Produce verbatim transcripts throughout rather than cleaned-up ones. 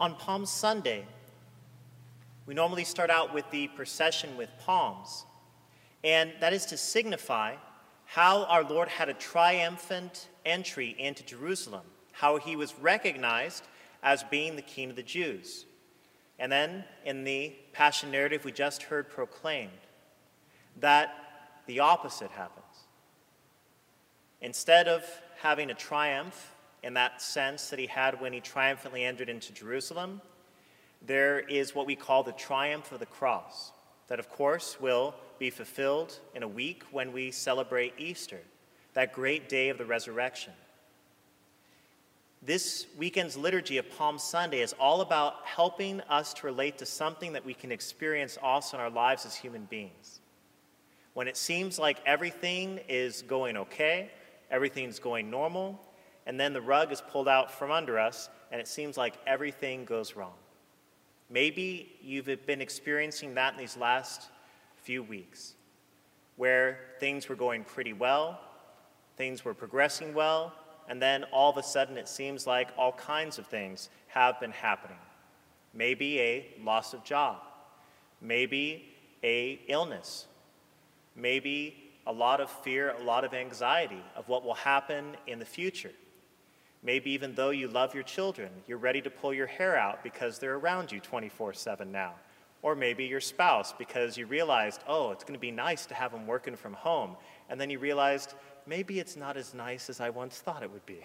On Palm Sunday, we normally start out with the procession with palms, and that is to signify how our Lord had a triumphant entry into Jerusalem, how he was recognized as being the King of the Jews. And then in the Passion narrative we just heard proclaimed, that the opposite happens. Instead of having a triumph in that sense that he had when he triumphantly entered into Jerusalem, there is what we call the triumph of the cross, that of course will be fulfilled in a week when we celebrate Easter, that great day of the resurrection. This weekend's liturgy of Palm Sunday is all about helping us to relate to something that we can experience also in our lives as human beings. When it seems like everything is going okay, everything's going normal, and then the rug is pulled out from under us, and it seems like everything goes wrong. Maybe you've been experiencing that in these last few weeks, where things were going pretty well, things were progressing well, and then all of a sudden it seems like all kinds of things have been happening. Maybe a loss of job, maybe a illness, maybe a lot of fear, a lot of anxiety of what will happen in the future. Maybe even though you love your children, you're ready to pull your hair out because they're around you twenty-four seven now. Or maybe your spouse, because you realized, oh, it's going to be nice to have them working from home. And then you realized, maybe it's not as nice as I once thought it would be.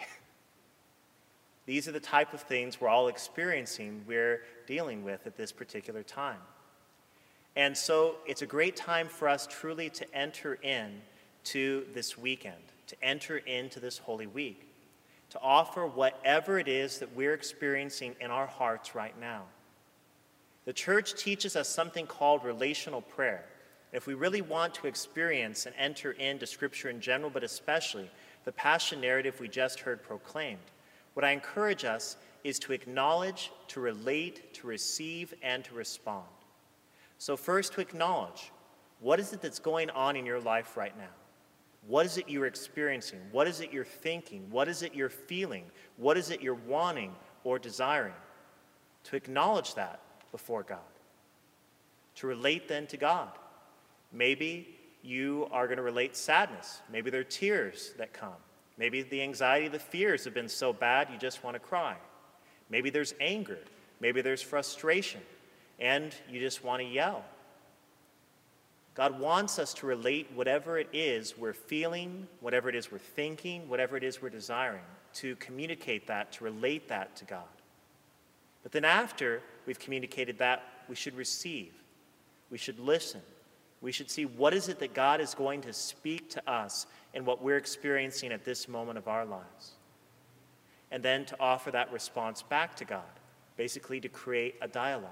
These are the type of things we're all experiencing, we're dealing with at this particular time. And so it's a great time for us truly to enter in to this weekend, to enter into this Holy Week, to offer whatever it is that we're experiencing in our hearts right now. The church teaches us something called relational prayer. If we really want to experience and enter into Scripture in general, but especially the Passion narrative we just heard proclaimed, what I encourage us is to acknowledge, to relate, to receive, and to respond. So first, to acknowledge, what is it that's going on in your life right now? What is it you're experiencing? What is it you're thinking? What is it you're feeling? What is it you're wanting or desiring? To acknowledge that before God. To relate then to God. Maybe you are going to relate sadness. Maybe there are tears that come. Maybe the anxiety, the fears have been so bad you just want to cry. Maybe there's anger. Maybe there's frustration, and you just want to yell. God wants us to relate whatever it is we're feeling, whatever it is we're thinking, whatever it is we're desiring, to communicate that, to relate that to God. But then after we've communicated that, we should receive. We should listen. We should see what is it that God is going to speak to us in what we're experiencing at this moment of our lives. And then to offer that response back to God, basically to create a dialogue.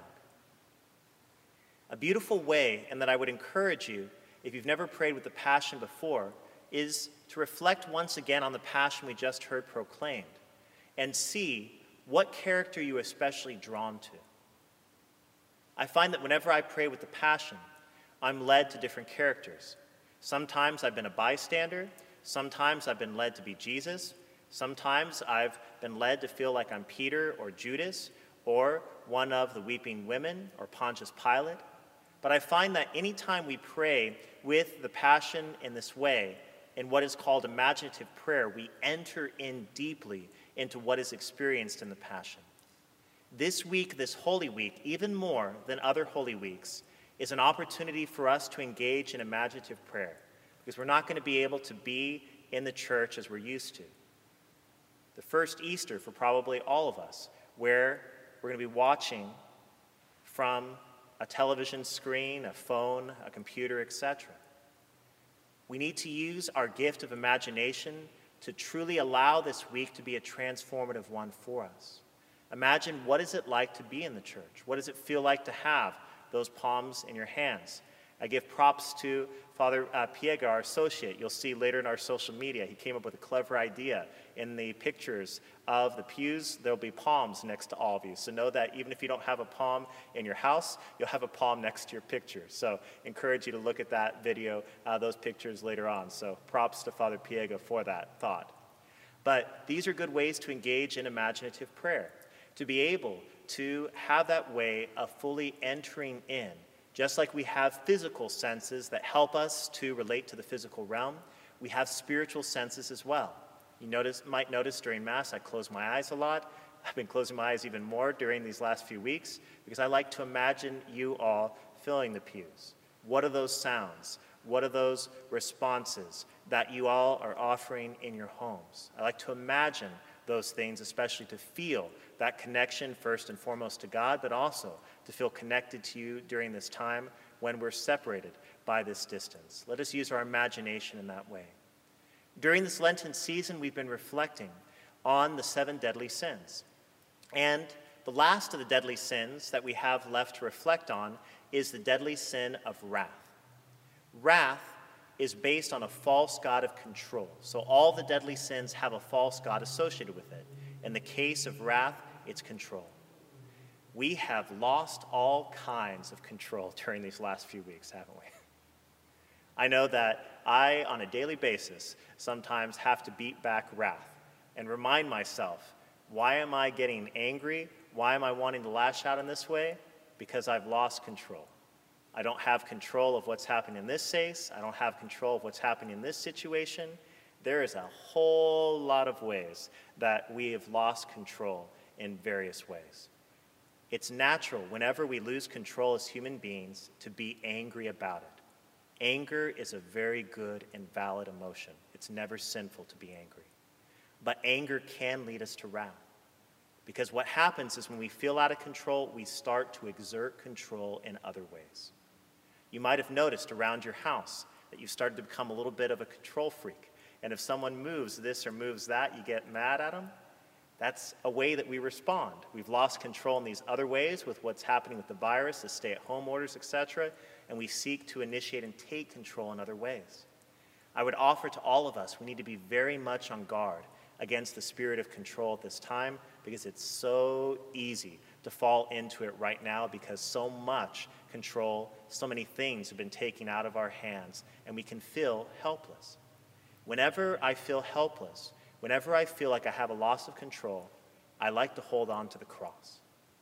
A beautiful way, and that I would encourage you, if you've never prayed with the Passion before, is to reflect once again on the Passion we just heard proclaimed and see what character you're especially drawn to. I find that whenever I pray with the Passion, I'm led to different characters. Sometimes I've been a bystander. Sometimes I've been led to be Jesus. Sometimes I've been led to feel like I'm Peter or Judas or one of the weeping women or Pontius Pilate. But I find that anytime we pray with the Passion in this way, in what is called imaginative prayer, we enter in deeply into what is experienced in the Passion. This week, this Holy Week, even more than other Holy Weeks, is an opportunity for us to engage in imaginative prayer, because we're not going to be able to be in the church as we're used to. The first Easter for probably all of us, where we're going to be watching from a television screen, a phone, a computer, et cetera. We need to use our gift of imagination to truly allow this week to be a transformative one for us. Imagine, what is it like to be in the church? What does it feel like to have those palms in your hands? I give props to Father uh, Piega, our associate. You'll see later in our social media, he came up with a clever idea. In the pictures of the pews, there'll be palms next to all of you. So know that even if you don't have a palm in your house, you'll have a palm next to your picture. So encourage you to look at that video, uh, those pictures later on. So props to Father Piega for that thought. But these are good ways to engage in imaginative prayer, to be able to have that way of fully entering in. Just like we have physical senses that help us to relate to the physical realm, we have spiritual senses as well. You notice, might notice during Mass, I close my eyes a lot. I've been closing my eyes even more during these last few weeks because I like to imagine you all filling the pews. What are those sounds? What are those responses that you all are offering in your homes? I like to imagine those things, especially to feel that connection first and foremost to God, but also to feel connected to you during this time when we're separated by this distance. Let us use our imagination in that way. During this Lenten season, we've been reflecting on the seven deadly sins. And the last of the deadly sins that we have left to reflect on is the deadly sin of wrath. Wrath is based on a false god of control. So all the deadly sins have a false god associated with it. In the case of wrath, it's control. We have lost all kinds of control during these last few weeks, haven't we? I know that I, on a daily basis, sometimes have to beat back wrath and remind myself, why am I getting angry? Why am I wanting to lash out in this way? Because I've lost control. I don't have control of what's happening in this case. I don't have control of what's happening in this situation. There is a whole lot of ways that we have lost control in various ways. It's natural whenever we lose control as human beings to be angry about it. Anger is a very good and valid emotion. It's never sinful to be angry. But anger can lead us to wrath. Because what happens is when we feel out of control, we start to exert control in other ways. You might have noticed around your house that you've started to become a little bit of a control freak. And if someone moves this or moves that, you get mad at them. That's a way that we respond. We've lost control in these other ways with what's happening with the virus, the stay-at-home orders, et cetera, and we seek to initiate and take control in other ways. I would offer to all of us, we need to be very much on guard against the spirit of control at this time because it's so easy to fall into it right now because so much control, so many things have been taken out of our hands and we can feel helpless. Whenever I feel helpless, whenever I feel like I have a loss of control, I like to hold on to the cross.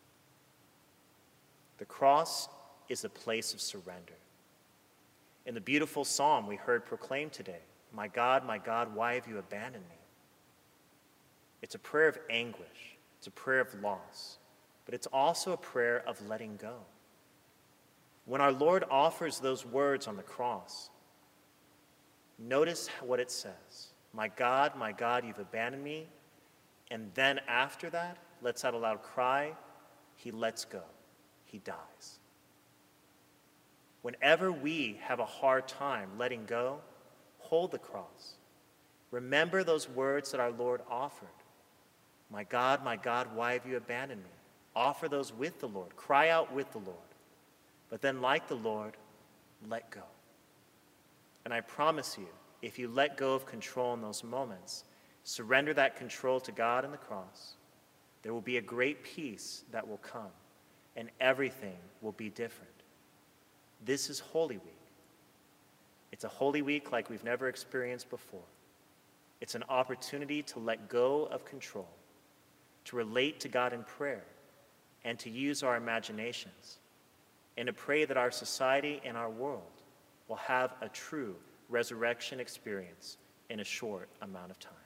The cross is a place of surrender. In the beautiful psalm we heard proclaimed today, "My God, my God, why have you abandoned me?" It's a prayer of anguish. It's a prayer of loss. But it's also a prayer of letting go. When our Lord offers those words on the cross, notice what it says. "My God, my God, you've abandoned me." And then after that, lets out a loud cry, he lets go. He dies. Whenever we have a hard time letting go, hold the cross. Remember those words that our Lord offered. "My God, my God, why have you abandoned me?" Offer those with the Lord. Cry out with the Lord. But then, like the Lord, let go. And I promise you, if you let go of control in those moments, surrender that control to God in the cross, there will be a great peace that will come, and everything will be different. This is Holy Week. It's a Holy Week like we've never experienced before. It's an opportunity to let go of control, to relate to God in prayer, and to use our imaginations, and to pray that our society and our world will have a true resurrection experience in a short amount of time.